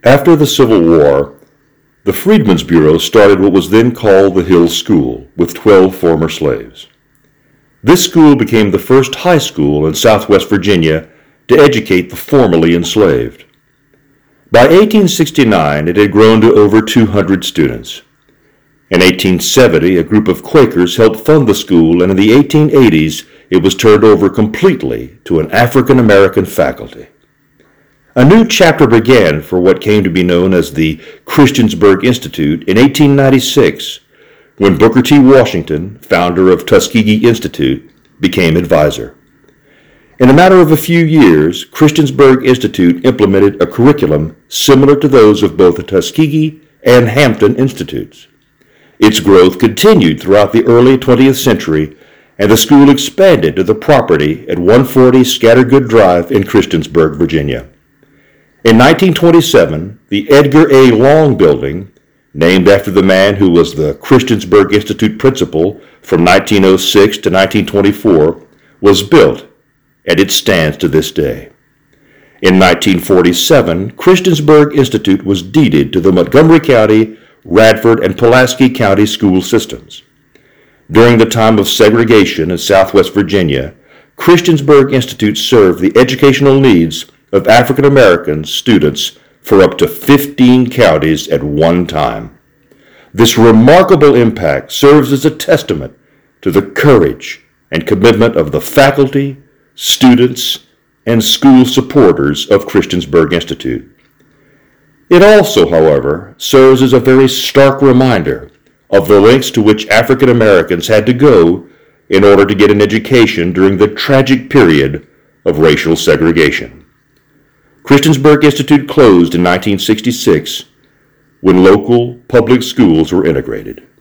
After the Civil War, the Freedmen's Bureau started what was then called the Hill School, with 12 former slaves. This school became the first high school in Southwest Virginia to educate the formerly enslaved. By 1869, it had grown to over 200 students. In 1870, a group of Quakers helped fund the school, and in the 1880s, it was turned over completely to an African American faculty. A new chapter began for what came to be known as the Christiansburg Institute in 1896, when Booker T. Washington, founder of Tuskegee Institute, became advisor. In a matter of a few years, Christiansburg Institute implemented a curriculum similar to those of both the Tuskegee and Hampton Institutes. Its growth continued throughout the early 20th century, and the school expanded to the property at 140 Scattergood Drive in Christiansburg, Virginia. In 1927, the Edgar A. Long Building, named after the man who was the Christiansburg Institute principal from 1906 to 1924, was built, and it stands to this day. In 1947, Christiansburg Institute was deeded to the Montgomery County, Radford, and Pulaski County school systems. During the time of segregation in Southwest Virginia, Christiansburg Institute served the educational needs of African American students for up to 15 counties at one time. This remarkable impact serves as a testament to the courage and commitment of the faculty, students, and school supporters of Christiansburg Institute. It also, however, serves as a very stark reminder of the lengths to which African Americans had to go in order to get an education during the tragic period of racial segregation. Christiansburg Institute closed in 1966 when local public schools were integrated.